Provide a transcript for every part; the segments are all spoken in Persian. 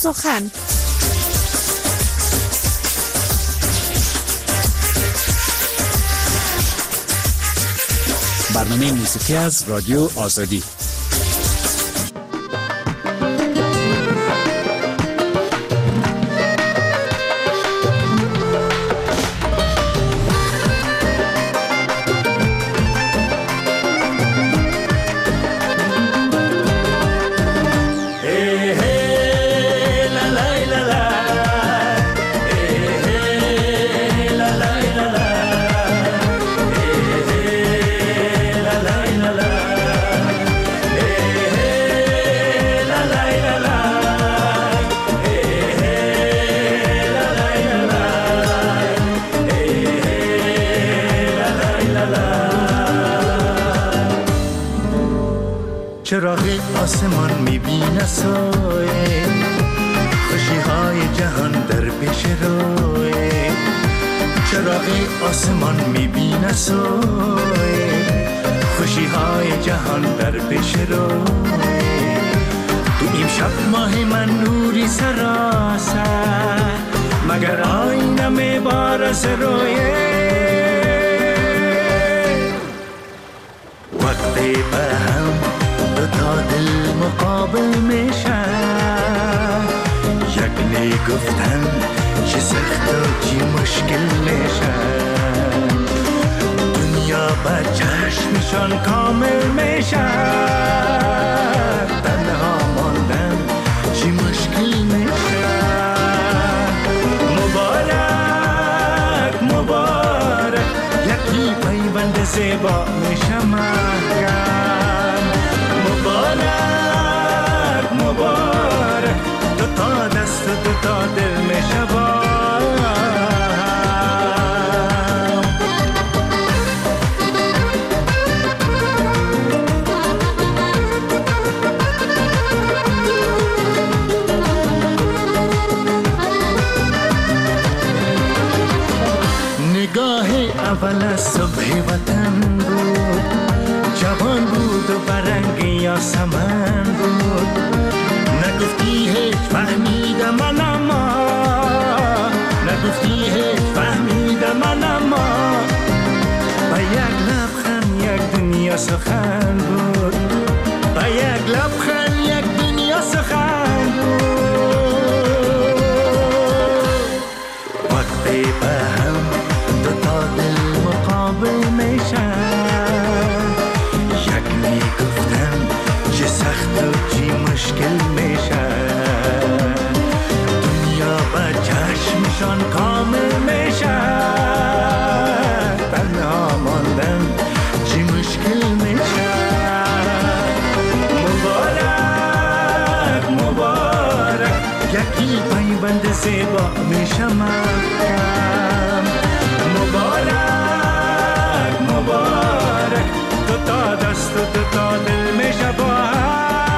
سخن. برنامه موسیقی از رادیو آزادی. چراغ آسمان میبینه سایه، خوشی های جهان در پیش روی. چراغ آسمان میبینه سایه، خوشی های جهان در پیش روی. تو این شب ماه من نوری سراسر، مگر آینه میبارس رویه. وقتی به هم دو تا دل مقابل میشن، یک نی گفتن چی سخت و چی مشکل میشن. دنیا با چشمشان کامل میشن، تنها ماندن چی مشکل میشن. مبارک مبارک یکی پیوند زیبا میشه مرگم. مبارک مبارک دو تا دست و دو تا دل میشه با. نگاه اول صبح وطن بود، جوان بود و برنگ یاسمن بود. نگفتی هیچ فهمیدم من اما، نگفتی هیچ فهمیدم من اما. با یک لبخند یک دنیا سخن بود، با یک لبخند یک دنیا سخن بود. وقتی به هم دو تا دل مقابل میشن، یک میگفتن چه سخت و چی مشکل میشن. دنیا با چشمشان کامل میشن، تنها ماندن چی مشکل میشن. مبارک مبارک یکی پیوند زیبا میشه مرگم. مبارک مبارک دو تا دست و دو تا دل میشه با هم.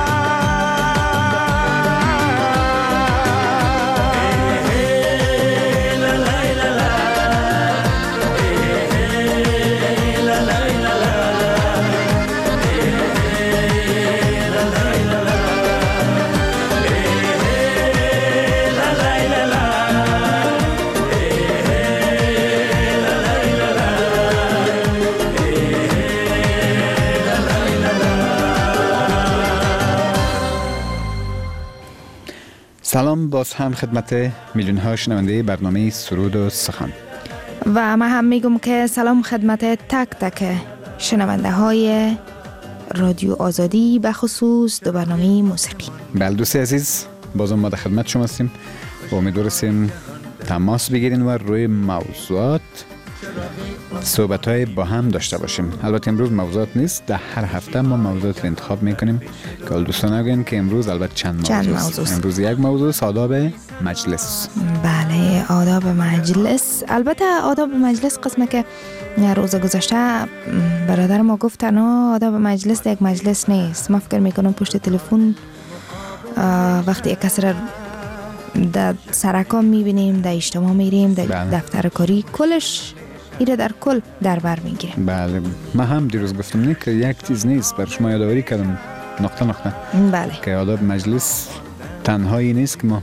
سلام باز هم خدمت میلیون ها شنونده برنامه سرود و سخن. و من هم میگم که سلام خدمت تک تک شنونده های رادیو آزادی، به خصوص دو برنامه موسیقی. بله دوستی عزیز، بازم ما در خدمت شما هستیم و امیدواریم تماس بگیرین و روی موضوعات صحبت های با هم داشته باشیم. البته امروز موضوعات نیست، در هر هفته ما موضوعات رو انتخاب میکنیم که دوستان نگوین که امروز البته چند موضوع است. امروز یک موضوع است، آداب مجلس. بله، آداب مجلس. البته آداب مجلس قسمه که روز گذشته برادر ما گفتن آداب مجلس یک مجلس نیست. ما فکر میکنم پشت تلفن وقتی یک کس را در سرکام میبینیم، در اجتماع میریم، در دفتر کاری، کلش ایره در کل در بر میگیره. بله، من هم دیروز گفتم نه که یک چیز نیست، بر شما یادآوری کردم نقطه نقطه. بله، که آداب مجلس تنهایی نیست که ما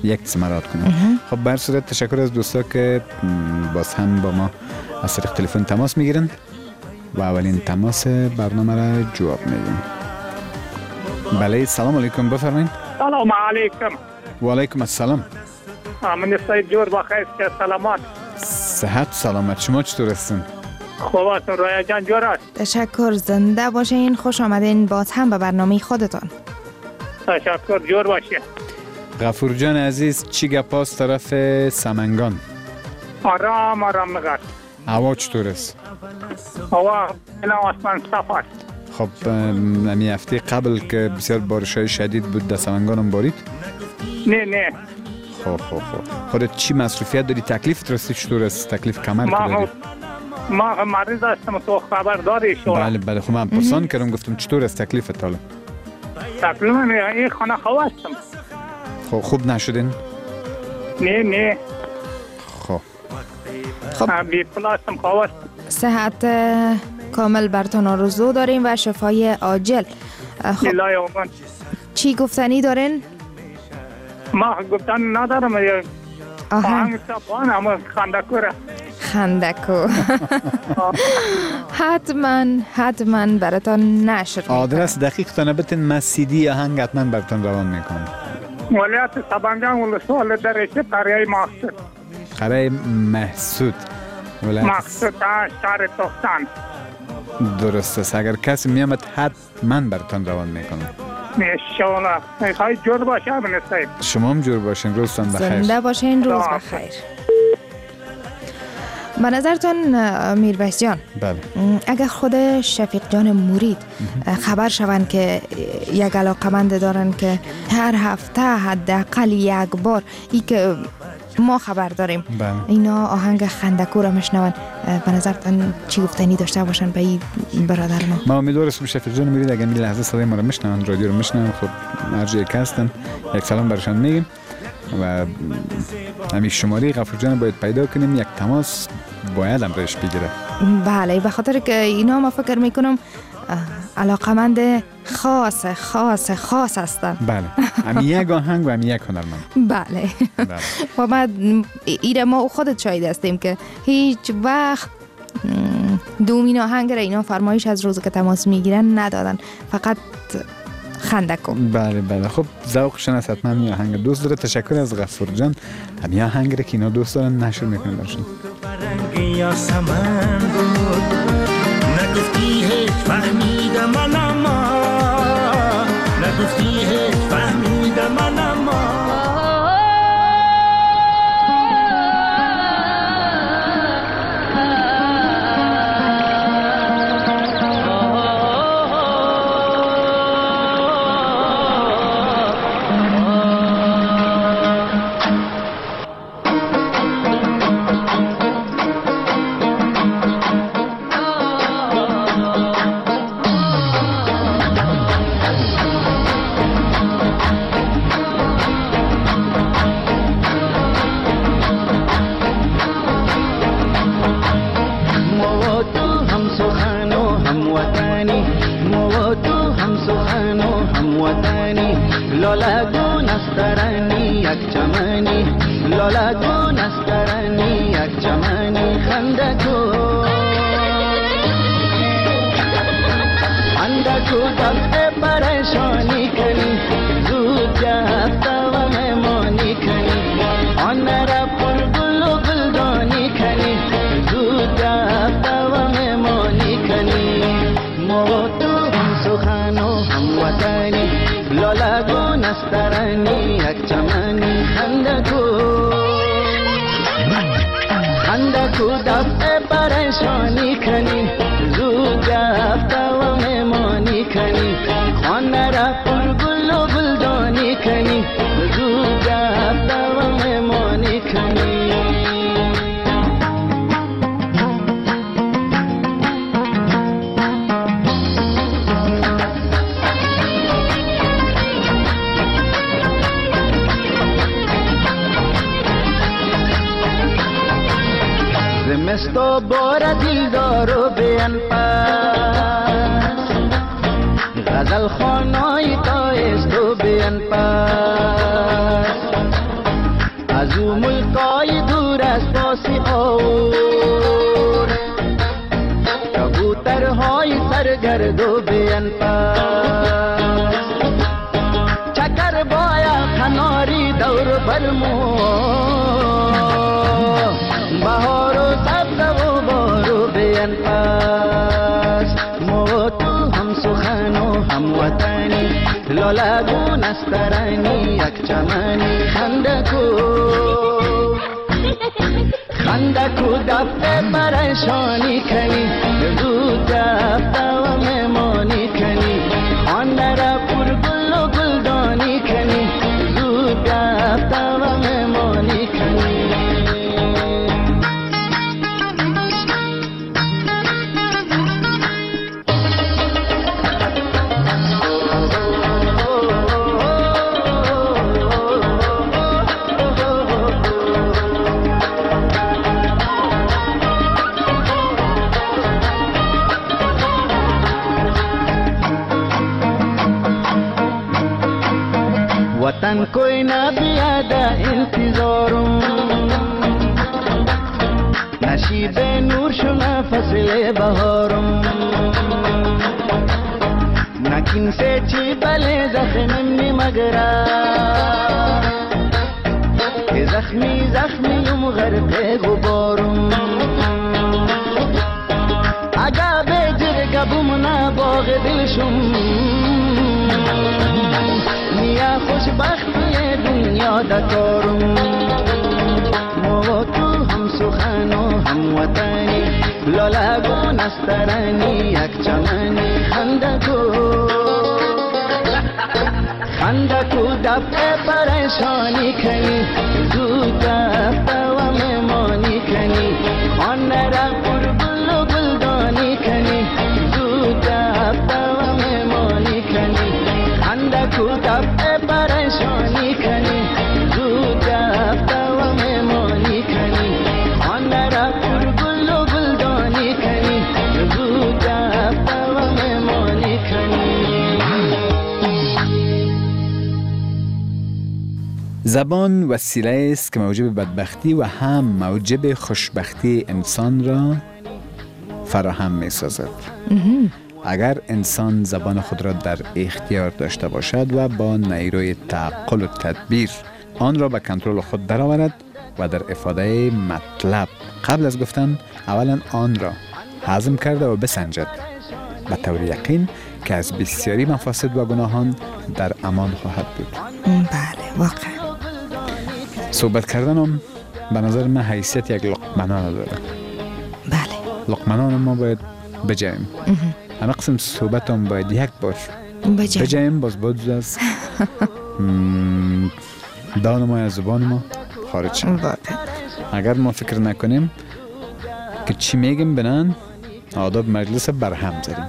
یک سمرات کنیم. خب بر صورت تشکر از دوستا که باز هم با ما از طریق تلفن تماس میگیرن و اولین تماس برنامه را جواب میدیم. بله سلام علیکم، بفرمایید. سلام علیکم. و علیکم السلام. من سید جور بخیر که سلامت. صحت سلامت، شما چطور هستین؟ خوب هستم. رویا جان جور است. تشکر، زنده باشین، خوش آمدین باز هم به برنامه خودتان. تشکر، جور باشین. غفور جان عزیز، چی گپاست طرف سمنگان؟ آرام آرام نگرد. هوا چطور است؟ هوا بلا آسمان صاف است. خب نمی هفته قبل که بسیار بارش‌های شدید بود در سمنگان هم بارید؟ نه. خب خودت چی مصروفیت داری؟ تکلیف راستی چطور است؟ تکلیف کمر که داری؟ ما مریض هستم، تو خبر داری شما؟ بله خب من پرسان کردم، گفتم چطور است تکلیفت حالا؟ تکلیف این خانه خواه هستم. خب خوب نشدین؟ نه. خب بی پلا هستم، خواه هستم. صحت کامل برتان آرزو داریم و شفای عاجل. خب الهی اومن. چی گفتنی دارین؟ ما گفتن ندارم. آهنگ سپان اما خندکوره. خندکو. حتما براتان نشر میکنم. آدرس دقیق تانه بتین، من CD آهنگ حتما براتان روان میکنم. ولایت سمنگان ولسوال درشه قریه مقصود. قریه محسود مقصود شهر تختان. درست است. اگر کسی میامد حتما براتان روان میکنم. انشاءالله. میخوای جور باشه ابن سید. شما هم جور باشین، روزتان بخیر. زنده باشین، روز بخیر. به نظرتان میربشت جان، بله، اگر خود شفیق جان مرید خبر شوند که یک علاقمند دارن که هر هفته حداقل یک بار ای که ما خبر داریم، بله، اینا آهنگ خندکو را میشنون، به نظرتان چی گفتنی داشته باشن به این برادر ما؟ امیدوار هستم شفیق جان مرید اگر این لحظه صدای ما را میشنون، رادیو رو میشنون، خب هر جایی که هستن یک سلام برشان میگیم و همین شماره غفور جان باید پیدا کنیم، یک تماس باید هم رایش بگیره. بله، به خاطر که اینا ما فکر میکنم علاقمند خاص هستن. بله، همین یک آهنگ و همین یک هنرمند. بله. و ما خودت شاهد هستیم که هیچ وقت دومین آهنگ را اینا فرمایش از روز که تماس میگیرن ندادن، فقط خندکو. بله خب ذوقشون است، حتما همین آهنگ دوست داره. تشکر از غفور جان. همین آهنگ را که اینا دوست دارن نشر میکنن برشون. نگفتی هیچ فهمیدم من اما، نگفتی هیچ فهمیدم من اما. زمستو بار دلدارو بیان پاس، غزل خانای تایستو بیان پاس، تو ملقای دور از پاسی آور کبوترهای سرگرد و بیان پس چکر بایا کناری دور برمو بهار و سبز و بارو بیان پس ما تو هم سخن و هم وطنی لالگو نسترانی یک چمنی خندکو دفته پریشانی کنی زود دفته و مهمانی کنی خانده را پر گل و گلدانی کنی زود دفته و مهمانی کنی वतन कोई ना पियादा इंतजारों नशीब नूर शुना फसले बहारों नकिन से ची बले जख्मी मगरा जख्मी जख्मी गरक़े गुबारों आगा बेजर गबुमना बाग दिलशुम या खुशबख्ती दुनिया दकारम ما تو هم سخن و هم وطنی لالگو نسترانی یک چمنی خندکو دفع پریشانی کنی زود دفته و مهمانی کنی آن را پر گل و گلدانی کنی زود دفته و مهمانی کنی خندکو دفع پریشانی کنی زود دفته و مهمانی کنی آن را پر گل و گلدانی کنی زود دفته و مهمانی کنی. زبان وسیله است که موجب بدبختی و هم موجب خوشبختی انسان را فراهم می سازد. اگر انسان زبان خود را در اختیار داشته باشد و با نیروی تعقل و تدبیر آن را به کنترل خود درآورد و در افاده مطلب قبل از گفتن اولا آن را هضم کرده و بسنجد، به طور یقین که از بسیاری مفاسد و گناهان در امان خواهد بود. بله واقعا صحبت کردن هم به نظر من حیثیت یک لقمنان داره. بله لقمنان ما باید بجاییم. همه قسم صحبت هم باید یک بار بجاییم باز بود از دان ما از زبان ما خارج شد. اگر ما فکر نکنیم که چی میگیم بنان آداب مجلس برهم زدیم.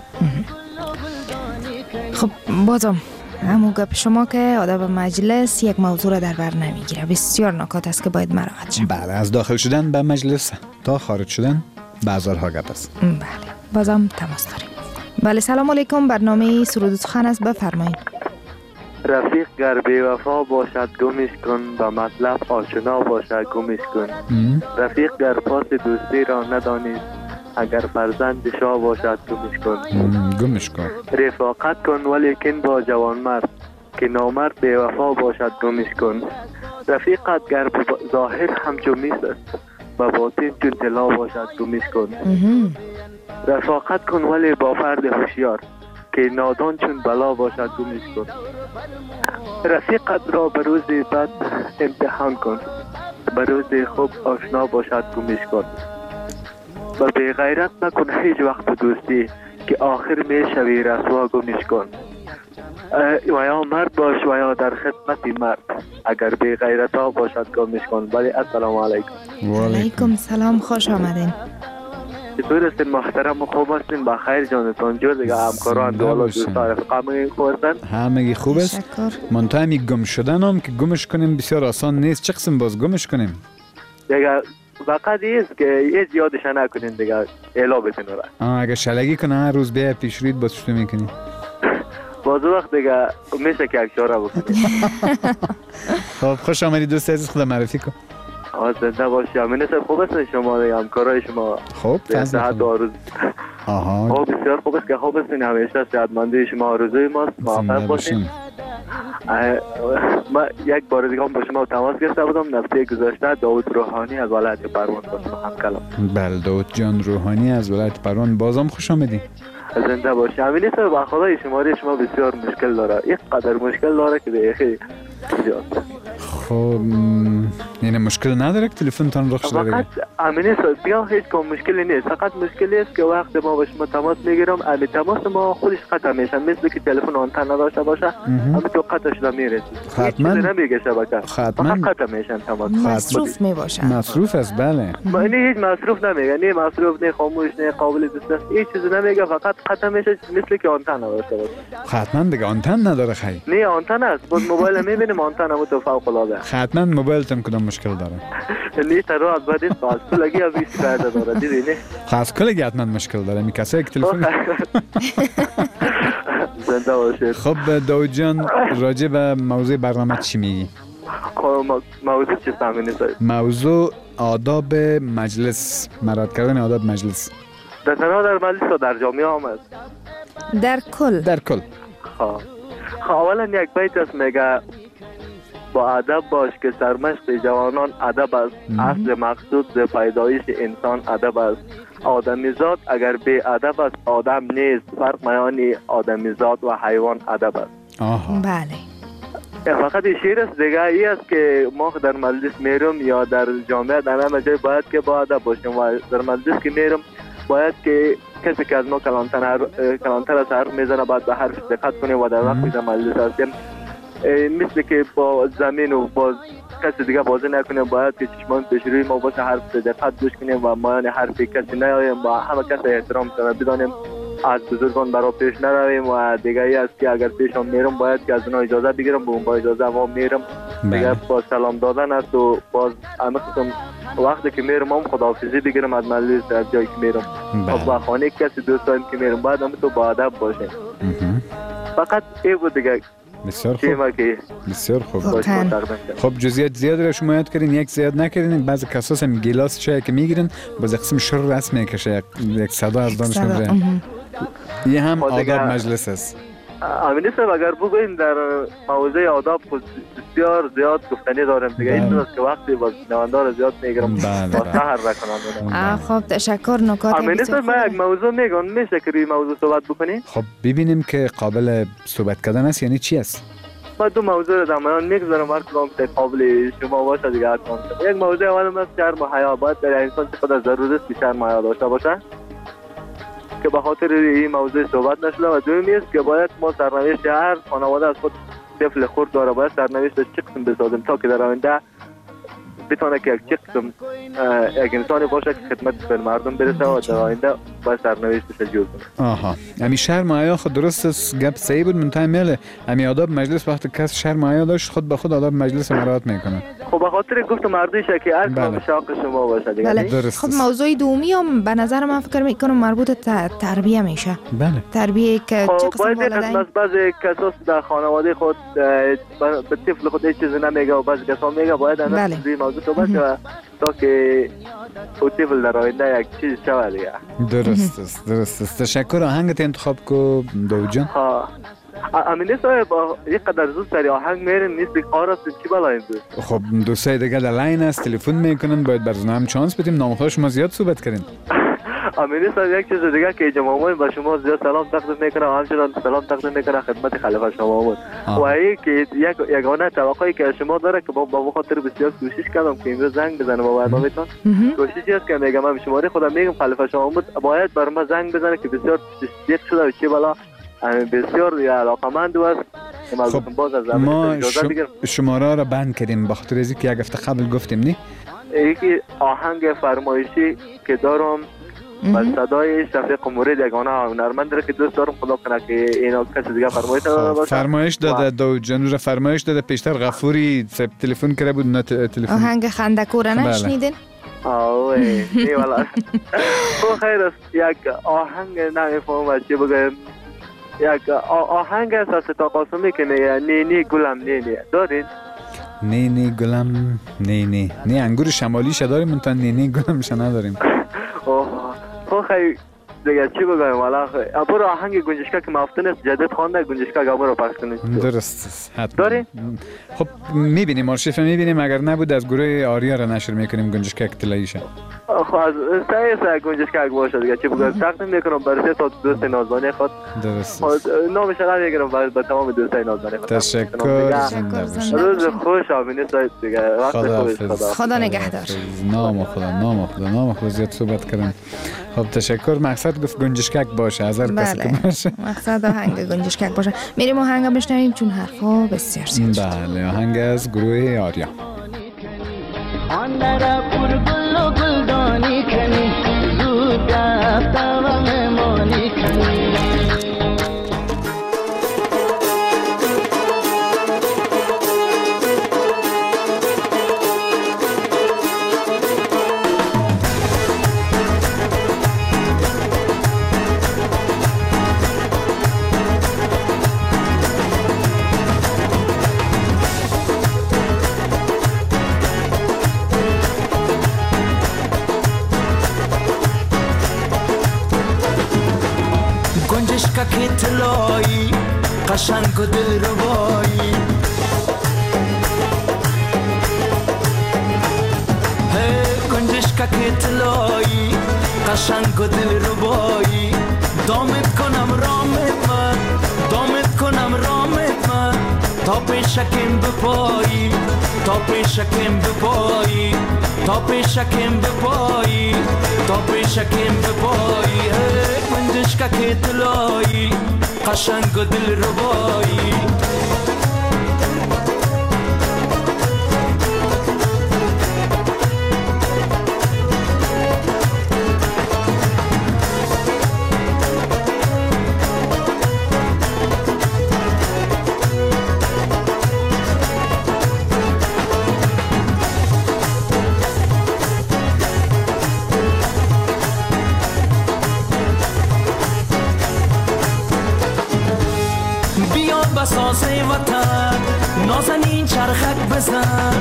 خب بازم همون گپ شما که آداب مجلس یک موضوع را در بر نمیگیره. بسیار نکات است که باید مراعات شد. بله، از داخل شدن به مجلس تا خارج شدن بازارها گپ است. بله بازم تماس داریم. بله سلام علیکم، برنامه سرود و سخن است، بفرمایید. رفیق گر بی وفا باشد گمش کن، به مطلب آشنا باشد گمش کن. رفیق گر پاس دوستی را ندانید، اگر فرزند شاه باشد گمش کن. گمش کن. رفاقت کن ولیکن با جوان مرد، که نامرد بی وفا باشد گمش کن. رفیقت گر ظاهر همچو میس است، به باطن چون طلا باشد گمش کن. رفاقت کن ولی با فرد هوشیار، که نادان چون بلا باشد گمش کن. رفیقت را به روز بد امتحان کن، به روز خوب آشنا باشد گمش کن. و بی غیرت نکن هیچ وقت دوستی، که آخر می شوی رسوا گمش کن. و یا مرد باش و یا در خدمت مرد، اگر بی غیرت ها باشد گمش کن. بله السلام علیکم. و علیکم سلام، خوش آمدین. چطور هستین محترم و خوب هستین؟ بخیر جانتان جور دیگه همکاران دولا دوستا رفقامه خوب هستن؟ همگی خوب است. منطقه همی گم شدن هم که گمش کنیم بسیار آسان نیست. چه قسم باز گمش کنیم؟ دیگه فقط ایست که ایست یادش نکنین دیگه اعلا بتین را. اگه شلگی کنه هر روز بیا پیش روید باز چطور میکنی؟ باز وقت دیگه میشه که یک چاره بکنیم. خب خوش آمدی دوست عزیز، خدا معرفی کن. زنده باشی. امین صاحب خوب است شما همکارای شما؟ خب فضل صحت و آرزو. آها بسیار خوب است که خوب است، همیشه صحتمندی شما آرزوی ماست. موفق باشین. ما یک بار دیگه هم با شما تماس گرفته بودم هفته گذشته. داوود روحانی از ولایت پروان با شما هم کلام. بله داوود جان روحانی از ولایت پروان، بازم خوش آمدین. زنده باشی. امین صاحب با خدای شماره شما بسیار مشکل داره، یک قدر مشکل داره که دیگه زیاد. خب یعنی مشکل نداره که تلفنتان رخ شده دیگه؟ فقط امین صاحب بیا هیچ کم مشکلی نیست، فقط مشکلی است که وقت ما با شما تماس میگیرم امی تماس ما خودش قطع میشه، مثل که تلفن آنتن نداشته باشه امی تو قطع شده میرسی. حتما نمیگه شبکه حتما قطع میشن تماس. مصروف میباشن. مصروف است بله. نه هیچ مصروف نمیگه، نه مصروف، نه خاموش، نه قابل دسترس، هیچ چیزی نمیگه، فقط قطع میشه مثل که آنتن نداشته باشه. حتما دیگه آنتن نداره خیلی. نه آنتن است، باز موبایل میبینیم آنتن هم تو فوق العاده. حتما موبایلتون کدام مشکل داره؟ نه ترو از بعد است باز لگی از استفاده داره دیدی نه. خاص کلی حتما مشکل داره، میکسه که تلفن. زنده باشید. خب داوود جان راجع به موضوع برنامه چی میگی؟ موضوع چیست امین صاحب؟ موضوع آداب مجلس، مراعات کردن آداب مجلس. در تنها در مجلس و در جامعه هم است. در کل. خب اولا یک بیت است میگه با ادب باش که سرمشق جوانان ادب است، اصل مقصود ز پیدایش انسان ادب است. آدمیزاد اگر بی ادب است آدم نیست، فرق میان آدمیزاد و حیوان ادب است. بله. فقط شعر است دیگه، ای است که ما در مجلس میرم یا در جامعه در همه جای باید که با ادب باشیم و در مجلس که میرم باید که کسی که از ما کلانتر از حرف میزنه باید به حرف دقت کنیم و در وقتی در مجلس هستیم مثل که با زمین و با کسی دیگه بازی نکنیم، باید که چشمان پیش روی ما باشه، حرف دقت گوش کنیم و مایان حرف کسی نیاییم و همه کسی احترام بدانیم، از بزرگان برای پیش نرویم و دیگه ای است که اگر پیشم میرم باید که از اونها اجازه بگیرم، با اجازه ما میرم دیگه. با سلام دادن است و باز همه قسم وقتی که میرم هم خداحافظی بگیرم از مجلس از جایی که میرم و با خانه کسی دوست داریم که میرم باید هم تو با ادب باشیم. فقط ای بود دیگه. بسیار خوب. بسیار خوب. خب جزئیات زیاد را شما یاد کردین، یک زیاد نکردین. بعضی کساس هم گلاس چای که میگیرن باز قسم شر رسم میکشه، یک صدا از دانشون بره. یه هم آداب مجلس است. امین صاحب اگر بگوییم در موضوع آداب بسیار زیاد گفتنی داریم دیگه، این است که وقتی باز نواندار زیاد میگیرم با سهر رکنم. خب تشکر. نکات امین صاحب من یک موضوع میگم، میشه که روی موضوع صحبت بکنیم؟ خب ببینیم که قابل صحبت کردن است یعنی چی است. ما دو موضوع رو در میان میگذارم هر کدام که قابل شما باشه دیگه حتما. یک موضوع اول است شرم و حیا، باید در انسان چقدر ضروری است که شرم و حیا داشته باشه که به خاطر این موضوع صحبت نشده. و دومی است که باید ما سرنوشت هر خانواده از خود طفل خرد داره، باید سرنوشت چه قسم بسازیم تا که در آینده بتونه که چه قسم یک انسانی باشه که خدمت به مردم برسه و در آینده باید سرنوشتش جور کنه. آها امی شرم و حیا خود درست است، گپ صحیح بود. منتها میله امی آداب مجلس وقتی کس شرم و حیا داشت خود به خود آداب مجلس مراعات میکنه. خب به خاطر گفت مردیش که هر کدام شاق شما باشه دیگه. بله. خب موضوع دومی هم به نظر من فکر میکنم مربوط تربیه میشه. بله. تربیه که چه قسم والدین از بعضی کساس در خانواده خود به طفل خود هیچ چیزی نمیگه و بعضی کسا میگه، باید از این موضوع صحبت کنه تا که او طفل در آینده یک چیز شود دیگه. درست است. تشکر. آهنگت انتخاب کو داوود جان. امین صاحب یک قدر زود سری آهنگ میرین نیست کار است چی بلایم دو. خب دوستای دیگه در لاین است تلفن میکنن، باید برزنه هم چانس بدیم. نامخواه شما زیاد صحبت کردین. امین صاحب یک چیز دیگه که جماعت با شما زیاد سلام تقدیم میکنه، همچنان سلام تقدیم میکنه خدمت خلیفه شما و این که یگانه توقعی که شما داره که با خاطر بسیار کوشش کردم که امروز زنگ بزنم با برنامه‌تون. کوششی است که میگم من شماره خودم میگم خلیفه شما باید بر ما زنگ بزنه که بسیار تصدیق شده و چه بالا بسیار علاقمند است. خب ما شماره را بند کردیم به خاطر اینکه یک هفته قبل گفتیم نه یکی آهنگ فرمایشی که دارم با صدای شفیق مرید یگانه هنرمند داره که دوست دارم خدا کنه که اینا کسی دیگه فرمایش داده باشه. فرمایش داده داوود جان را فرمایش داده. پیشتر غفوری تلفن کرده بود، نه تلفن. آهنگ خندکور نشنیدین؟ آوه نه والا. خب خیر است. یک آهنگ نمیفهمم چی بگم. یک آهنگ است از تا قاسمی که میگه نی نی گلم نی نی دارین؟ نی گلم نی انگور شمالیش داریم منتها نی گلمش نداریم. اوه خیلی دیگه چی بگم والا برو آهنگ گنجشکا که مفتون است جدید خوانده گنجشکا گابو رو پخش کنید. درست حتما داری؟ خب میبینیم آرشیف میبینیم اگر نبود از گروه آریا را نشر میکنیم گنجشکا اطلاعیشه. خب از سه گنجشکا باشه دیگه چی بگم تقدیم میکنم برای سه دوست نازدانه خود. درست. نامش را میگیرم برای تمام دوستای نازدانه خود. تشکر. روز خوش آبینه سایت دیگه. وقت خوبی خدا نگهدار. نام خدا زیاد صحبت کردم. خب تشکر. مقصد گفت گنجشکک باشه از هر کسی که باشه. مقصد آهنگ گنجشکک باشه. میریم آهنگ بشنویم چون حرفا بسیار زیاد. بله آهنگ از گروه آریا. آن را پر گل و گلدانی کنی زود رفته و مهمانی کنی که طلایی قشنگ و دلربایی گنجشکا که طلایی قشنگ و دلربایی دامت کنم رامت من دامت کنم رامت من تا پیشکم بپایی تا پیشکم بپایی تا پیشکم بپایی تا پیشکم بپایی گنجشکا که طلایی قشنگ و دلربایی بساز وطن نازنین چرخک بزن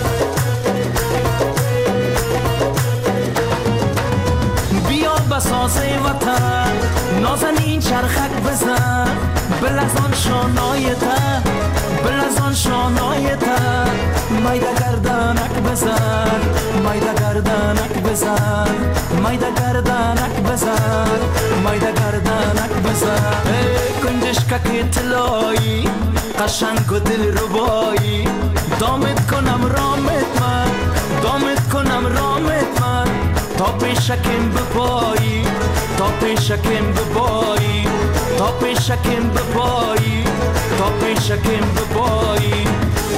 بیا بساز وطن نازنین چرخک بزن بلزان شانایتا بلزان شانایتا مایده گردنک بزن مایده گردنک بزن مایده گردنک بزن مایده گردنک بزن گنجشکا که طلایی قشنگ و دلربایی دامت کنم رامت من دامت کنم رامت من تا پیشکم بپایی تا پیشکم بپایی تا پیشکم بپایی تا پیشکم بپایی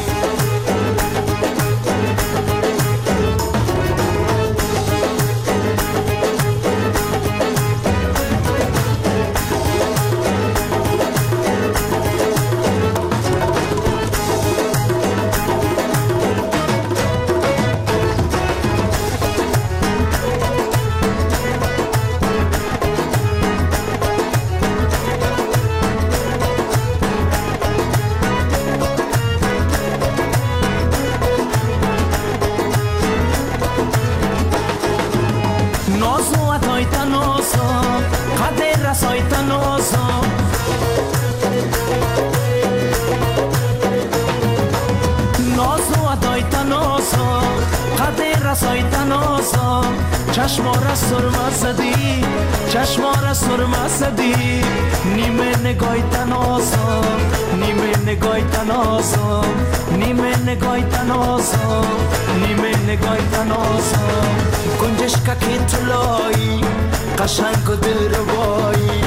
چشمارا سرما زدی چشمارا سرما زدی نیمه نگای تناسم نیمه نگای تناسم نیمه نگای تناسم نیمه نگای تناسم گنجشکا که طلایی قشنگ و دلربایی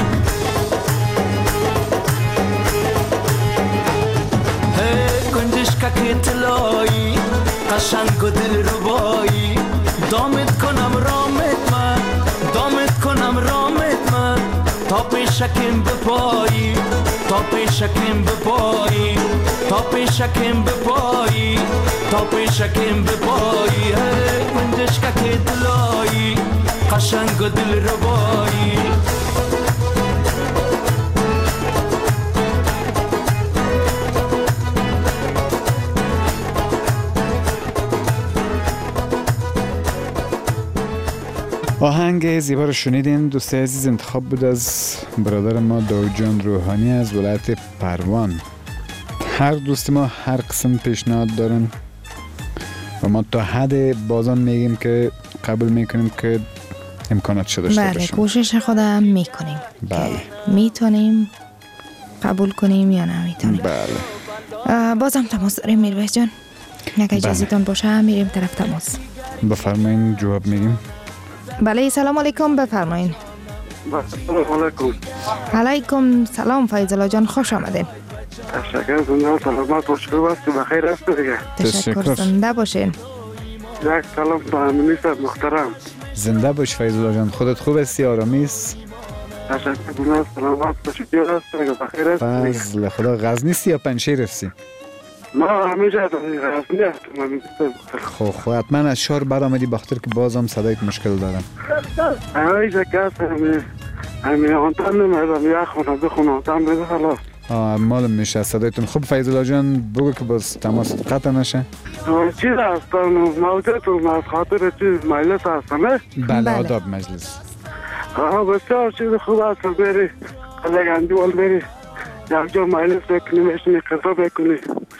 گنجشکا که طلایی قشنگ و دلربایی دامت کنم رامت من دامت کنم رامت من تا پیشکم بپایی تا پیشکم بپایی تا پیشکم بپایی تا پیشکم بپایی گنجشکا که طلایی قشنگ و دلربایی آهنگ زیبا رو شنیدین. دوست عزیز انتخاب بود از برادر ما داود جان روحانی از ولایت پروان. هر دوست ما هر قسم پیشنهاد دارن و ما تا حد بازم میگیم که قبول میکنیم که امکانات شده داشته بله باشیم. کوشش خودم میکنیم. بله. میتونیم قبول کنیم یا نمیتونیم. بله. بازم تماس داریم میرویس جان. اگه اجازهتون باشه میریم طرف تماس. بفرمایین جواب میگیم. بله سلام علیکم بفرمایین. سلام علیکم. علیکم سلام فیض الله جان خوش آمدین. تشکر زنده سلامت باشید و بخیر است دیگه. تشکر زنده باشین. یک سلام به امینی صاحب محترم. زنده باش فیض الله جان. خودت خوب هستی؟ آرامی است؟ تشکر زنده سلامت باشید است دیگه بخیر است. فضل خدا. غزنی یا پنشیر هستی؟ ما همیشه غزنی هستم. خب حتما از شهر بعد آمدی بخاطر که بازم صدایت مشکل دارم. همیشه کس همین آنتن نمیدم یک خونه بخونه آنتن بده خلاص. معلوم میشه صدایتون. خب فیض الله جان بگو که باز تماس قطع نشه. چیز هستن موجودتون از خاطر چیز مجلس هستن؟ بله آداب مجلس. بسیار چیز خوب است بری قلقندیوال بری یک جا مجلس بکنی بشنی قصه بکنی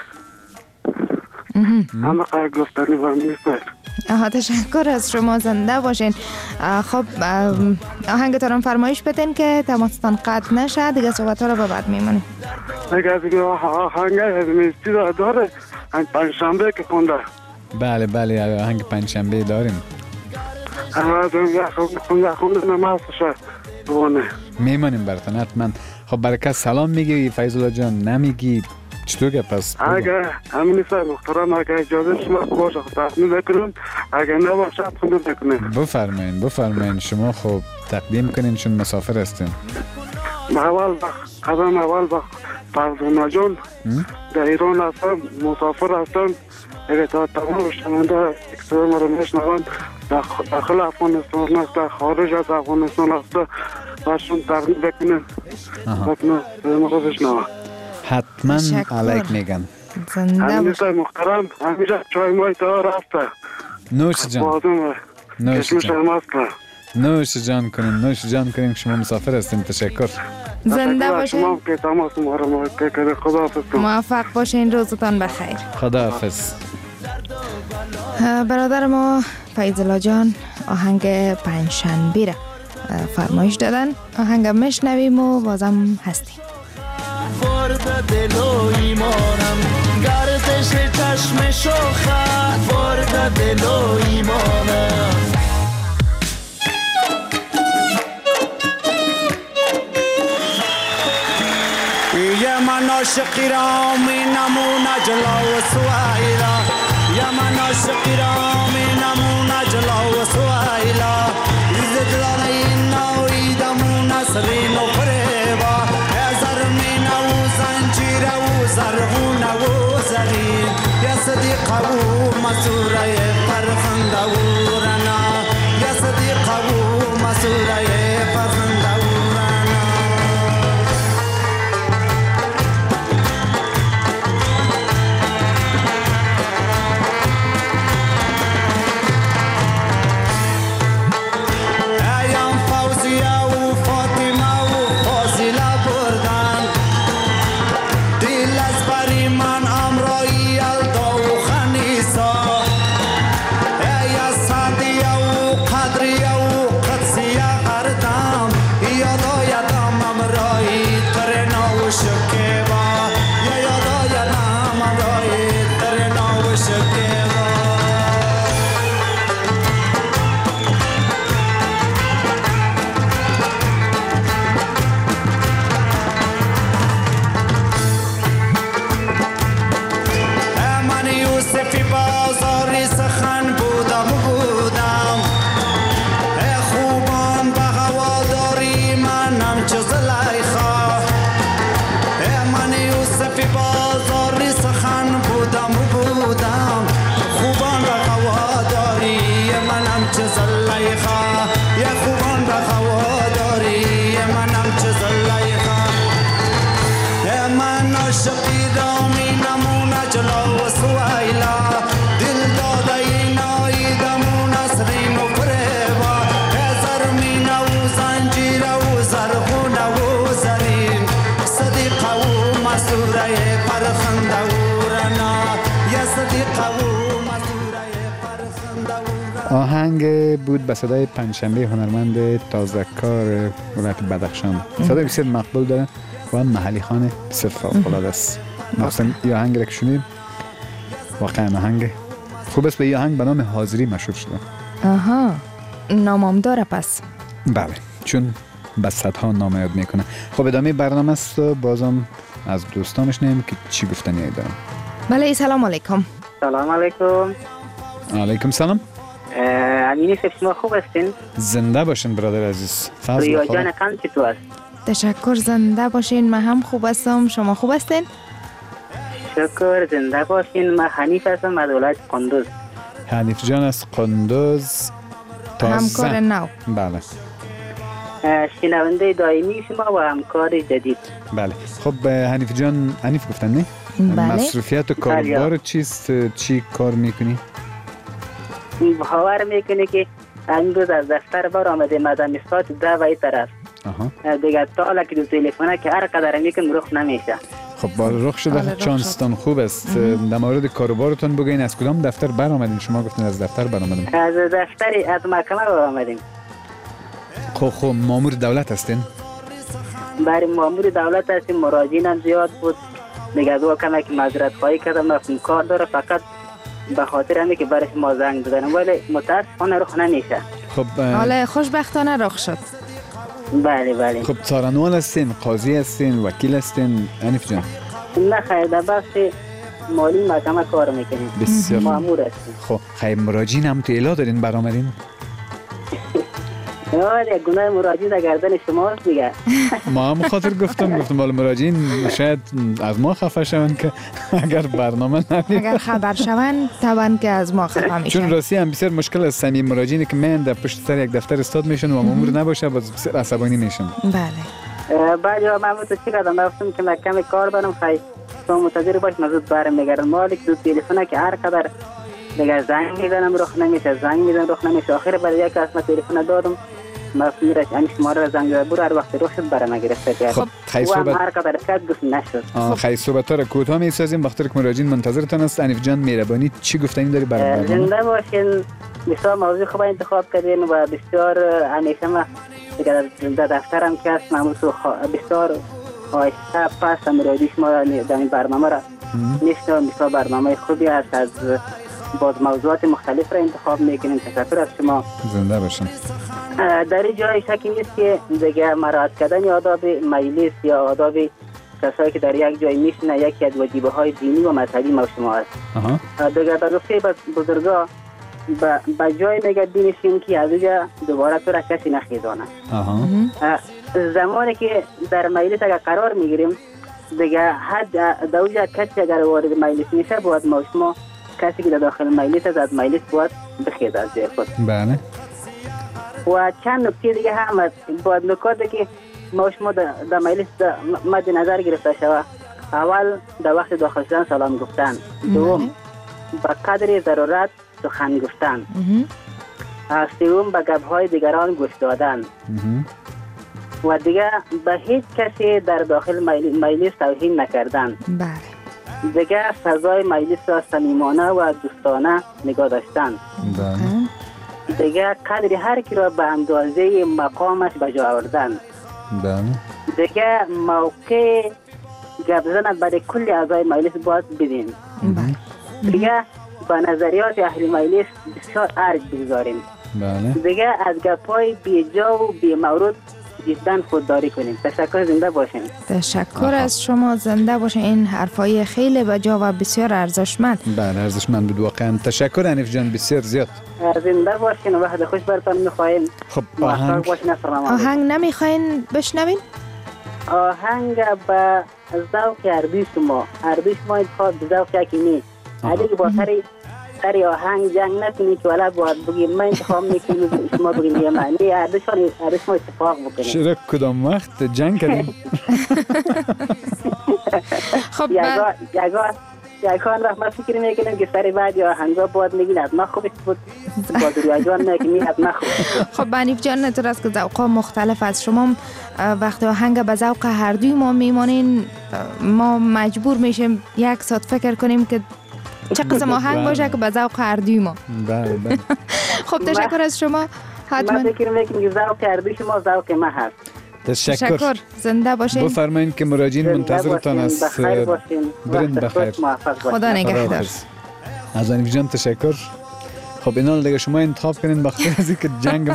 همه قرار گفتنی با میست. تشکر از شما زنده باشین. خب آهنگتان فرمایش بدین که تماستان قطع نشه دیگه صحبت ها رو به بعد میمونیم. دیگه آهنگ چیز داره پنجشنبه که خونده. بله بله آهنگ پنجشنبه داریم. خونده نمازشه بونه میمانیم براتون حتما. خب برای کس سلام میگی فیض الله جان نمیگی چطور که پس؟ اگه همین صاحب محترم اگه اجازه شما باشه تقدیم بکنیم اگه نباشد خونده بکنیم. بفرمایین شما خب تقدیم کنین چون مسافر هستین. اول فرزانه جان در ایران هستم مسافر هستم. اگه تا تمام شنونده اکسر ما رو میشنوند داخل افغانستان است در خارج از افغانستان است برشون تقدیم بکنیم ما رو بشنوند. حتما علیک میگن. زنده همیشه محترم همیشه چای مای تا رفته نوش جان نوش جان کنیم شما مسافر هستین. تشکر. زنده باشین. که تماس ما رو خداحافظ. موفق باشین. روزتان بخیر. خداحافظ. برادر ما فیض الله جان آهنگ پنجشنبه را فرمایش دادن. آهنگ میشنویم و بازم هستیم. وارد دل و ایمانم گردش چشم شوخت وارد دل و ایمانم یا من عاشقی را می نمونه جلو سویلا یا من عاشقی را می نمونه جلو سویلا از دلانه این نوی دمونه سرین و فریبا ازر می نو زنجیر و زرغون و زرین یا صدیق و مسوره فرخنده و رنا یا صدیق و مسوره فرخنده و آهنگ بود به صدای پنجشنبه هنرمند تازه کار ولایت بدخشان. صدای بسیار مقبول داره و محلی خانه بسیار فوق‌العاده است. مثلا این آهنگ را که شنید واقعا آهنگ خوب است. به این آهنگ به نام حاضری مشهور شده. آها، نامم داره پس. بله، چون به صدها نام یاد میکنه. خب ادامه برنامه است و بازم از دوستانش نیم که چی گفتنی دارم. بله، سلام علیکم. سلام علیکم. علیکم سلام. امینی صاحب شما خوب هستین؟ زنده باشین برادر عزیز. فضل رویا خدا. جان قند چطور است؟ تشکر، زنده باشین. من هم خوب هستم. شما خوب هستین؟ شکر، زنده باشین. من حنیف هستم از ولایت قندوز. حنیف جان از قندوز. تازه. همکار نو. بله. شنونده دائمی شما و همکار جدید. بله. خب حنیف جان، حنیف گفتن نه؟ بله. مصروفیت و کاربار چیست؟ چی کار میکنی؟ باور میکنه که امروز از دفتر بار آمده مدام ساعت 10 و این طرف. دیگه تا حالا که دو تلفنه که هر قدر میکن رخ نمیشه. خب رخ شده، چانستان خوب است. در مورد کاروبارتون بگین از کدام دفتر بر آمدین؟ شما گفتین از دفتر بر آمدیم. از دفتر از محکمه بر آمدیم. خب مامور دولت هستین؟ برای مامور دولت هستیم. مراجعین هم زیاد بود. دیگه دو کمک معذرت خواهی کردم، رفتم کار داره، فقط به خاطر همین که برای شما زنگ دادم ولی متاسفانه رخ نمیشه. خب حالا خوشبختانه رخ شد. بله بله. خب څارنوال هستین، قاضی هستین، وکیل هستین حنیف جان؟ نه خیر، در بخش مالی محکمه کار میکنیم. بسیار مامور هستیم. خب خیر، مراجعین هم تو الا دارین برآمدین؟ نه، گناه مراجعین در گردن شماست دیگه. ما هم خاطر گفتم بالا مراجعین شاید از ما خفه شون که اگر برنامه ندید، اگر خبر شون طبعا که از ما خفه میشن. چون راستی هم بسیار مشکل است. سمی مراجعینی که من در پشت سر یک دفتر استاد میشن و مامور نباشه باز بسیار عصبانی میشن. بله. بعد یا من تو چی کردم، رفتم که محکمه کار برم. خیر تو منتظر باش، من زود برم میگردم. مالک دو تلفنه که هر قدر دیگه زنگ میزنم رخ نمیشه، زنگ میزنم رخ نمیشه. آخر برای یک اسم تلفن دادم، مفهومش این شماره را زنگ زد، برو هر وقت رخ شد برام گرفته. خب خیلی صحبت هر قدر کرد گفت نشد. خیلی صحبت ها را کوتاه میسازیم وقتی که مراجعین منتظرتان است. حنیف جان مهربانی چی گفتنی داری برای زنده باشین. بسیار موضوع خوب انتخاب کردین و بسیار همیشه ما در دفترم که هست معمول بسیار آهسته پس مراجع شما در این برنامه را میشنوم. بسیار برنامه خوبی است، از باز موضوعات مختلف را انتخاب میکنیم. تشکر از شما. زنده باشین. در این جای شکی نیست که دیگه مراعات کردن آداب مجلس یا آداب کسایی که در یک جای میشنه یکی از واجبه های دینی و مذهبی ما شما است. دیگه به گفته بزرگا به جای میگه دینشین که از اینجا دوباره تو را کسی نخیزانه. زمانی که در مجلس اگر قرار میگیریم دیگه حد دوجه کسی اگر وارد مجلس میشه باید ما شما کسی که در داخل مجلس از مجلس باید بخیز از جای خود. بله. و چند نکته دیگه هم است. باید نکاتی که ما شما در مجلس مد نظر گرفته شود. اول در وقت داخل شدن سلام گفتن. دوم با قدر ضرورت سخن گفتن. سوم به گپ‌های دیگران گوش دادن. و دیگه به هیچ کسی در داخل مجلس توهین نکردن. بله. دیگه فضای مجلس را صمیمانه و دوستانه نگاه داشتن. بله. دیگه قدر هر کی را به اندازه مقامش به جا آوردن. بله. دیگه موقع گپ زدن برای کل اعضای مجلس باید بدین. دیگه با نظریات اهل مجلس بسیار ارج بگذاریم. بله. دیگه از گپ‌های بی‌جا و بی‌مورد جدا خودداری کنیم. تشکر، زنده باشین. تشکر از شما، زنده باشین. این حرفای خیلی بجا و بسیار ارزشمند. بله ارزشمند بود واقعا. تشکر حنیف جان، بسیار زیاد. زنده باشین و وقت خوش برتان می‌خوایم. خب آهنگ نمیخواین بشنوین؟ آهنگ به ذوق عربی شما انتخاب ذوق یکی علی که با سری آهنگ جنگ نکنی که ولی باید بگیم من انتخاب میکنیم شما بگیم یه معنی عربشان ما اتفاق بکنیم. چرا کدام وقت جنگ کردیم؟ خب یکان وقت ما فکر میکنیم که سری بعد یا آهنگا باید میگین از ما خوبش بود باز ریاجان میکنیم از ما خوب. خب حنیف جان نطور است که ذوقا مختلف از شما. وقتی آهنگ به ذوق هر دوی ما میمانین ما مجبور میشیم یک ساعت فکر کنیم که چه قسم آهنگ باشه که به ذوق هر دوی ما. بله. خب تشکر از شما. حتما من فکر میکنم که ذوق عربی شما ذوق ما هست. تشکر. زنده باشین. بفرمایین که مراجعین منتظرتان است. بخیر باشین. برین بخیر. خدا نگهدار. از آنیف جان تشکر. خب اینا دیگه شما انتخاب کنین بخاطر از اینکه جنگ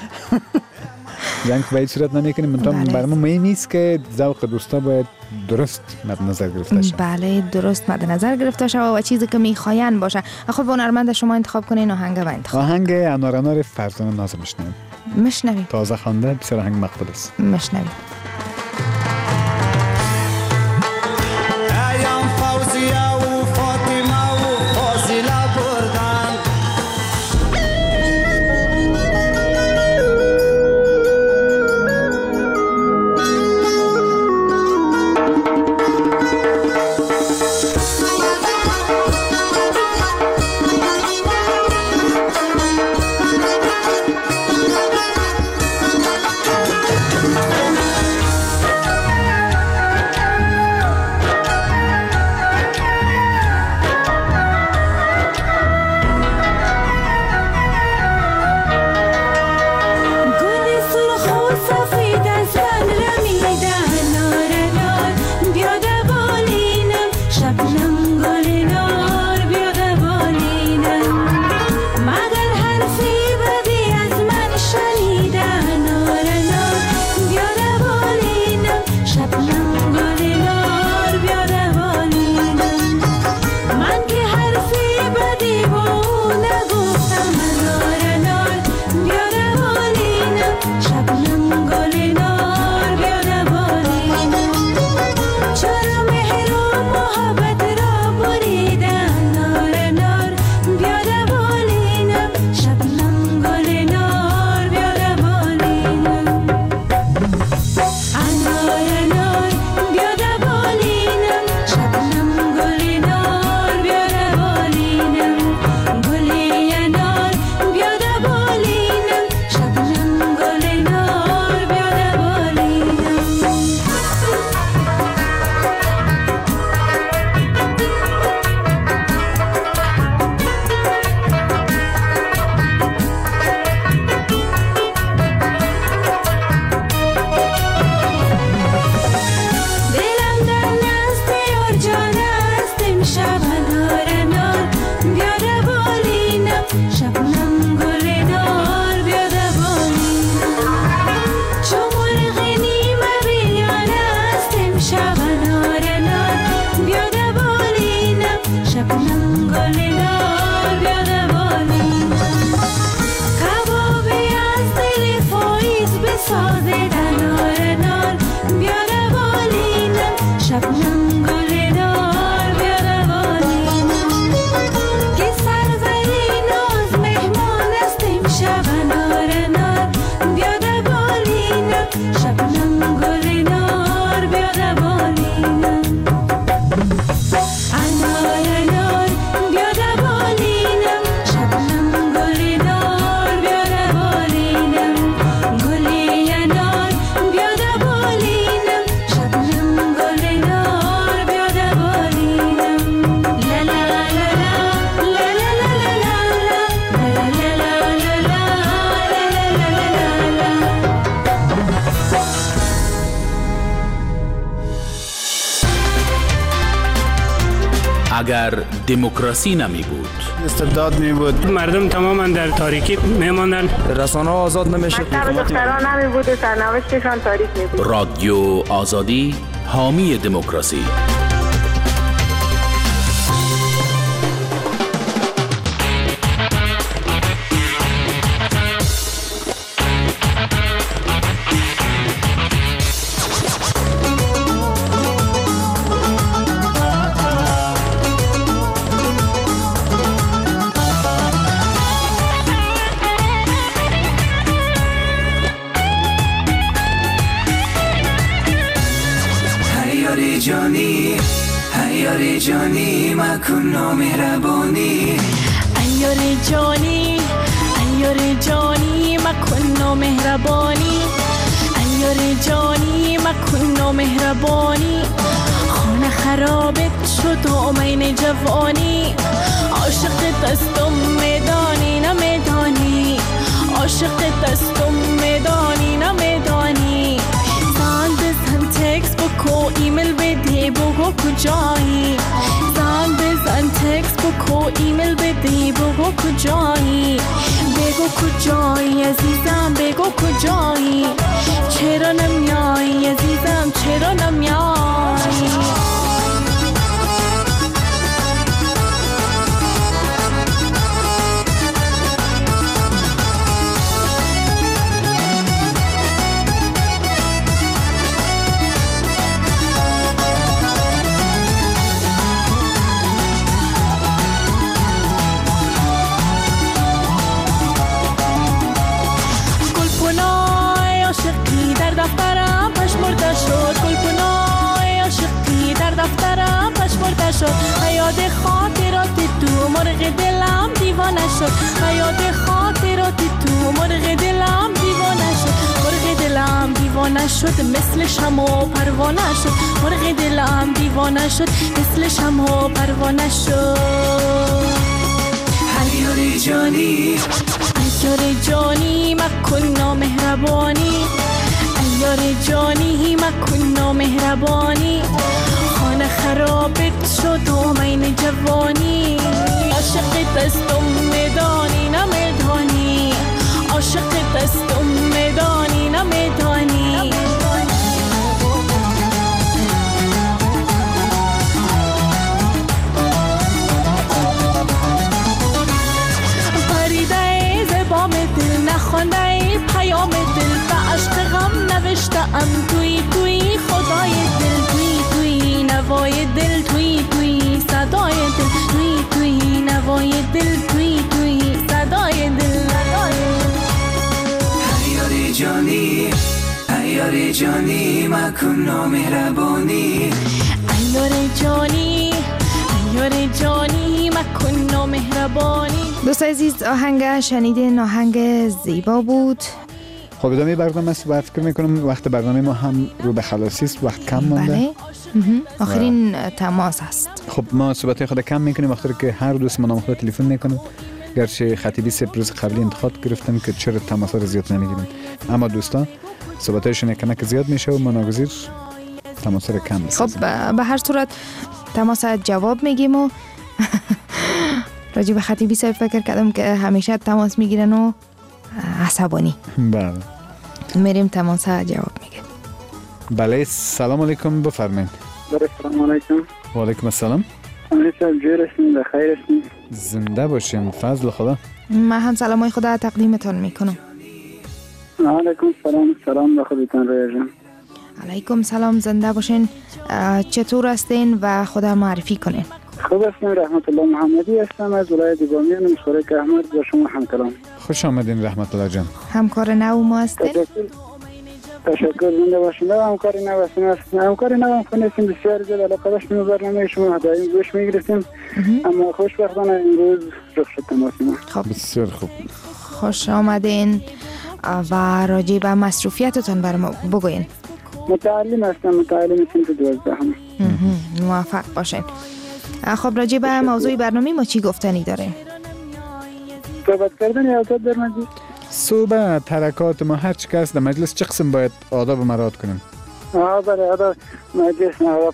به این صورت نمیکنیم. برای ما مهم نیست که ذوق دوستا باید درست مد نظر گرفته شد. بله درست مد نظر گرفته شد و چیزی که میخواین باشه. خب هنرمند شما انتخاب کنین آهنگ و انتخاب. آهنگ انار فرزانه ناز میشنویم. تازه خوانده بسیار آهنگ مقبول است. میشنویم. اگر دموکراسی نمی بود، استبداد می بود، مردم تماما در تاریکی میماندن، رسانه ها آزاد نمیشد، مکتب دختران نمی بود و سرنوشتشان تاریک می بود. رادیو آزادی حامی دموکراسی. جانی مکن مهربانی ایاری جانی مکن مهربانی ایاری جانی مکن مهربانی خانه خرابت شد و امین جوانی عاشقت هستم میدانی نمیدانی عاشقت هستم میدانی نمیدانی زنگ بزن تکس بکو ایمیل بده بگو کجایی زنگ بزن تکس بکو ایمیل بده بگو کجایی بگو کجایی عزیزم بگو کجایی چرا نمیایی عزیزم چرا نمیایی دفترم پشمرده شد گلپنای عاشقی در دفترم پشمرده شد یاد خاطرات تو مرغ دلم دیوانه شد یاد خاطرات تو مرغ دلم دیوانه شد مرغ دلم دیوانه شد مثل شمع و پروانه شد مرغ دلم دیوانه شد مثل شمع و پروانه شد عیار جانی عیار جانی مکن نامهربانی یار جانی مکن مهربانی خانه خرابت شد و مین جوانی عاشقت هستم میدانی نمیدانی عاشقت هستم میدانی نمیدانی پریده زبام دل نخوانده پیام دل به عشق غم نوشتم توی توی خدای دل توی توی نوای دل توی توی صدای دل توی توی نوای دل توی توی صدای دل عیار جانی عیار جانی مکن نامهربانی عیار جانی عیار جانی مکن نامهربانی دوست عزیز آهنگ شنیدین آهنگ زیبا بود. خب ادامه برنامه است و فکر میکنم وقت برنامه ما هم رو به خلاصی است وقت کم مونده. بله آخرین تماس است. خب ما صحبت خود کم میکنیم وقتی که هر دوست ما خود تلفن میکنیم گرچه خطیبی سه روز قبلی انتخاب گرفتن که چرا تماس رو زیاد نمیگیرن اما دوستان صحبتاشون کمک زیاد میشه و ما ناگزیر تماس رو کم میسازیم. خب به هر صورت تماس جواب میگیم و راجع به خطیبی صاحب فکر کردم که همیشه تماس میگیرن و عصبانی. بله میریم تماس جواب میگیم. بله سلام علیکم بفرمایید. سلام علیکم. و علیکم السلام. علیکم جور هستین بخیر هستین. زنده باشین فضل خدا. من هم سلامای خدا تقدیمتان میکنم. علیکم سلام به خودتان رویا جان. علیکم سلام زنده باشین. چطور هستین و خدا معرفی کنین؟ خوب هستم رحمت الله محمدی هستم از ولایت بامیان مشترک احمد با شما همکلام. خوش آمدین رحمت الله جان. همکار نو ما هستین؟ تشکر زنده باشین. همکار نو هستیم. همکار نو هم کنیستیم بسیار زیاد علاقه داشتیم برنامه شما دائم گوش میگرفتیم اما خوشبختانه امروز رخ شد تماس ما. خب بسیار خوب. خوش آمدین و راجع به مصروفیتتون برام بگوین. متعلم هستم متعلم صنف 12 هم. موفق باشین. خب راجع به موضوع برنامه ما چی گفتنی داریم؟ صحبت کردن یا آزاد در مجلس؟ صحبت حرکات ما هر چی که هست در مجلس چه قسم باید آداب مراعات کنیم؟ بله آداب مجلس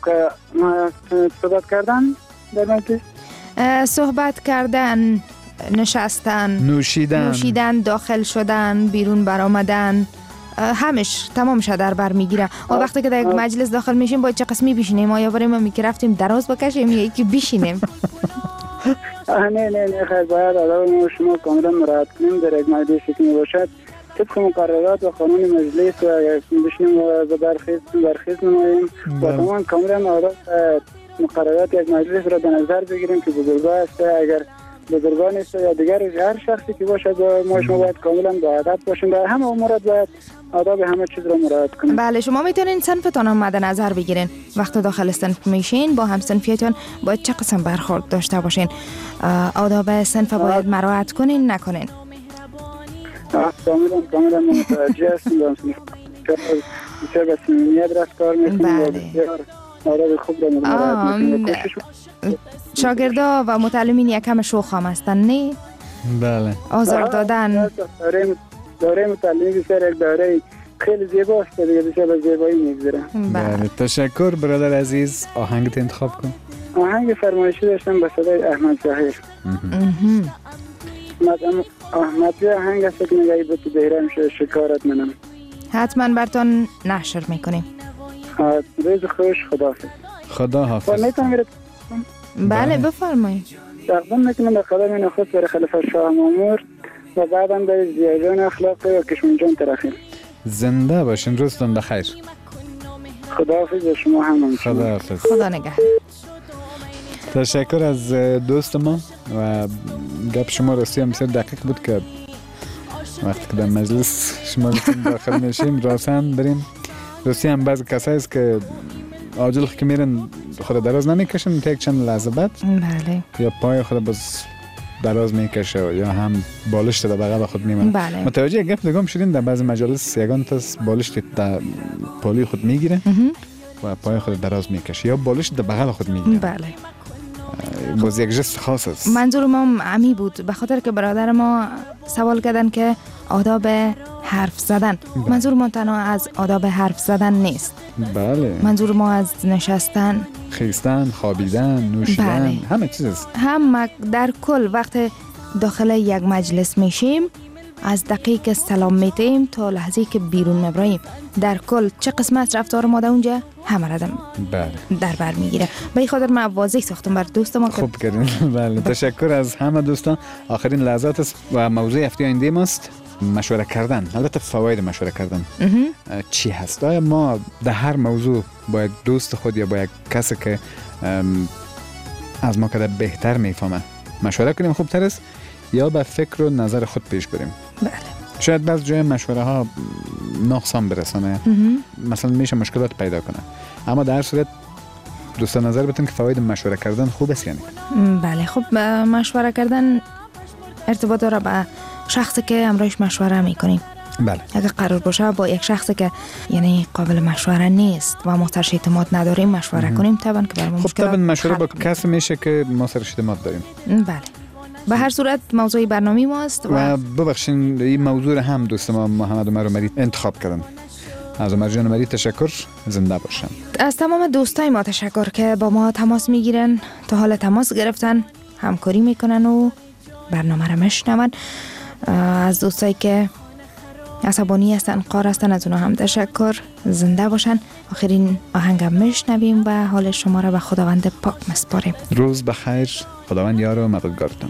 صحبت کردن در مجلس؟ صحبت کردن، نشستن، نوشیدن، داخل شدن، بیرون برآمدن، همش تمامش در بر میگیره. و وقتی که در یک مجلس داخل میشیم باید چه قسمی بشینیم؟ آیا برای ما که رفتیم دراز بکشیم یا یکی بشینیم؟ نه خیر باید آداب ما شما کاملا مراعات کنیم در یک مجلسی که باشد طبق مقررات و قانون مجلس و بشینیم و برخیز نماییم و تمام کاملا آداب مقررات یک مجلس را به نظر بگیریم که بزرگا است. اگر بزرگان است یا دیگر هر شخصی که باشد ما شما باید کاملا با ادب باشیم در همه امورات باید آداب همه چیز را مراعات کنیم. بله شما میتونین صنفتان هم مد نظر بگیرین. وقتی داخل صنف میشین با هم صنفیتون باید چه قسم برخورد داشته باشین؟ آداب صنف باید مراعات کنین نکنین؟ کاملا متوجه هستیم بسیار به صمیمیت رفتار میکنیم و بسیار آداب خوب را مراعات میکنیم. شاگردا و متعلمین یکم شوخ هم هستن نه؟ بله. آزار دادن. دوره متعلمی بسیار یک دوره خیلی زیبا است دیگه، بسیار به زیبایی میگذره. بله تشکر برادر عزیز. آهنگت انتخاب کن. آهنگ فرمایشی داشتم به صدای احمد ظاهر. احمد آهنگ است که میگه ای بود بهرام شکارت منم. حتما براتون نشر میکنیم. روز خوش، خداحافظ. خداحافظ. بله بفرمایید. تقدیم میکنم به قدم نخست برای خلیفه شاه مامور و بعدم به زیادان اخلاقی و کشمون جان ترخیم. زنده باشین، روزتون بخیر. خداحافظ و شما هم. خداحافظ. خدا نگهدار. تشکر از دوست ما و گپ شما راستی هم بسیار دقیق بود که وقتی که در مجلس شما داخل میشیم راسن بریم. راستی هم بعضی کسایی است که عاجل که میرن خود دراز نمیکشن تا یک چند لحظه بعد بله یا پای خود باز دراز میکشه یا هم بالشت در بغل خود میمونه. بله. متوجه گپ دیگه شدین در بعضی مجالس یگان تا بالشت در پالی خود میگیره و پای خود دراز میکشه یا بالشت در بغل خود میگیره. بله. باز یک جست خاص است. منظور ما عمی بود به خاطر که برادر ما سوال کردن که آداب حرف زدن. منظور ما تنها از آداب حرف زدن نیست. بله. منظور ما از نشستن، خیستن، خوابیدن، نوشیدن، بله. همه چیز است. هم در کل وقت داخل یک مجلس میشیم از دقیقه سلام میتیم تا لحظه که بیرون میبریم در کل چه قسمت رفتار ما در اونجا همه را بله در بر میگیره. به این خاطر من واضح ساختم بر دوست ما. خوب کردین. بله تشکر از همه دوستان. آخرین لحظات است و موضوع هفته آینده ماست مشوره کردن. البته فواید مشوره کردن چی هست؟ آیا ما در هر موضوع با یک دوست خود یا با یک کسی که از ما کده بهتر میفهمه مشوره کنیم خوبتر است یا به فکر و نظر خود پیش بریم؟ بله. شاید بعض جای مشوره ها نقصان برسانه، مثلا میشه مشکلات پیدا کنه، اما در هر صورت دوستان نظر بتون که فواید مشوره کردن خوب است یعنی؟ بله خب مشوره کردن ارتباط داره به شخصی که امروز مشوره میکنیم. بله. اگر قرار باشه با یک شخصی که یعنی قابل مشوره نیست و ما سرش اعتماد نداریم مشوره کنیم طبعا که برام خب طبعا مشوره با کسی میشه که ما سرش اعتماد داریم. بله. به هر صورت موضوع برنامه ماست و ببخشین این موضوع هم دوست ما محمد عمر عمری انتخاب کردن. از عمر جان عمری تشکر. زنده باشن. از تمام دوستای ما تشکر که با ما تماس میگیرن، تا حال تماس گرفتن، همکاری میکنن و برنامه را میشنون. از دوستایی که عصبانی هستن، قار هستن، از اونا هم تشکر. زنده باشن. آخرین آهنگم میشنویم و حال شما را به خداوند پاک مسپاریم. روز بخیر. خداوند یار و مددگارتون.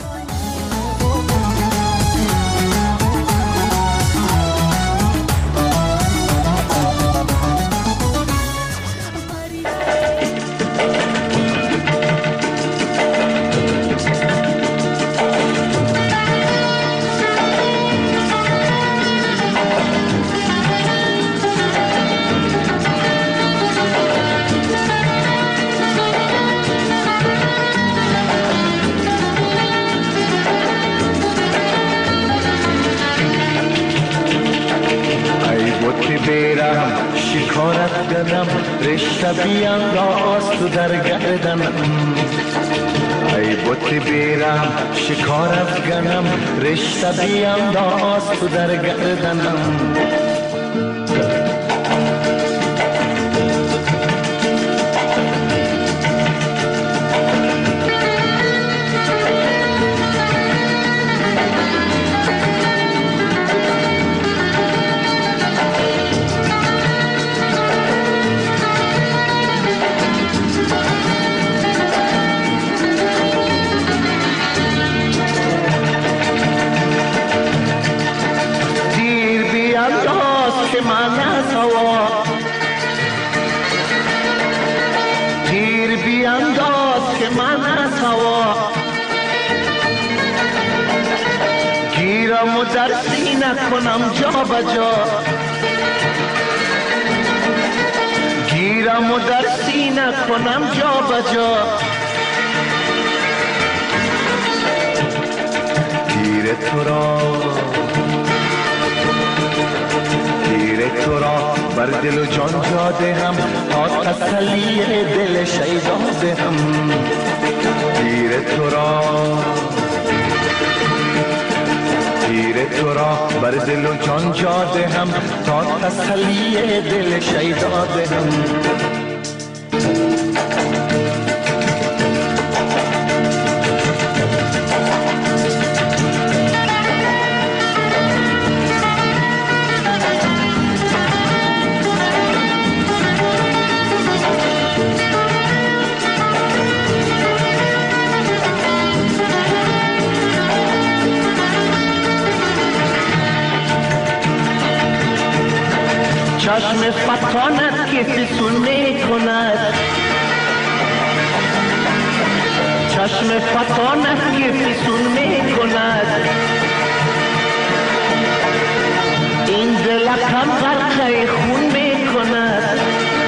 شکارت گدم رشته بیانداز تو در گردنم ای بوت بیرم شکارت گدم رشته بیانداز تو در گردنم گیرم و در سینه کنم جا بجا گیرم و در سینه کنم جا بجا تیر تو را بر دل و جان جا دهم تا تسلی دل شیدا دهم تیر تو را بر دل و جان جا دهم تا تسلی دل شیدا دهم. چشم فتانت که فسون می کند، چشم فتانت که فسون می کند، این دلکم غرقه خون می کند،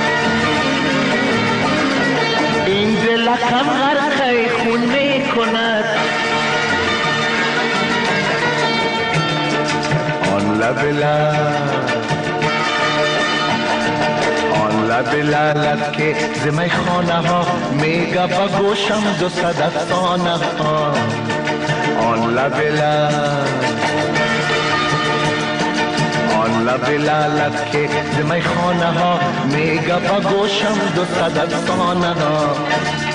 این دلکم غرقه خون می کند. آن لب لعلت که زمی خانه ها میگه با گوشم 200 افسانه ها. آن لب لعلت که زمی خانه ها میگه با گوشم 200 افسانه ها.